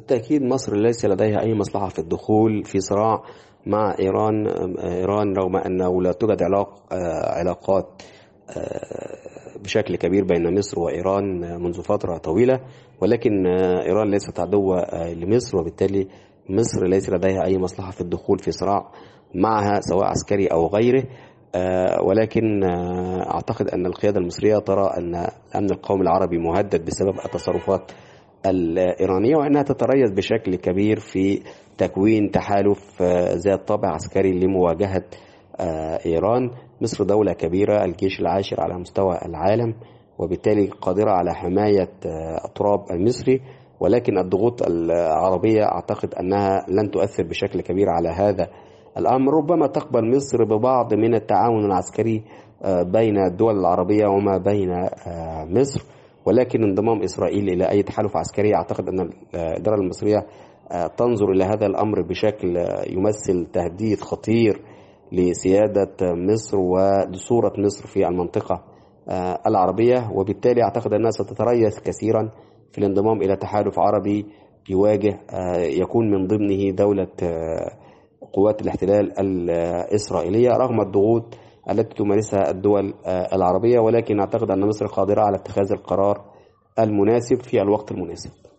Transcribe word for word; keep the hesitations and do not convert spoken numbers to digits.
بالتأكيد مصر ليس لديها أي مصلحة في الدخول في صراع مع إيران. إيران رغم أنه لا توجد علاق علاقات بشكل كبير بين مصر وإيران منذ فترة طويلة، ولكن إيران ليست عدوة لمصر، وبالتالي مصر ليس لديها أي مصلحة في الدخول في صراع معها سواء عسكري أو غيره. ولكن أعتقد أن القيادة المصرية ترى أن الأمن القومي العربي مهدد بسبب التصرفات الإيرانية، وأنها تتريث بشكل كبير في تكوين تحالف ذات طابع عسكري لمواجهة إيران. مصر دولة كبيرة، الجيش العاشر على مستوى العالم، وبالتالي قادرة على حماية التراب المصري، ولكن الضغوط العربية أعتقد أنها لن تؤثر بشكل كبير على هذا الأمر. ربما تقبل مصر ببعض من التعاون العسكري بين الدول العربية وما بين مصر، ولكن انضمام إسرائيل إلى أي تحالف عسكري أعتقد أن الإدارة المصرية تنظر إلى هذا الأمر بشكل يمثل تهديد خطير لسيادة مصر ولصورة مصر في المنطقة العربية، وبالتالي أعتقد أنها ستتريث كثيرا في الانضمام إلى تحالف عربي يواجه يكون من ضمنه دولة قوات الاحتلال الإسرائيلية رغم الضغوط التي تمارسها الدول العربية. ولكن أعتقد أن مصر قادرة على اتخاذ القرار المناسب في الوقت المناسب.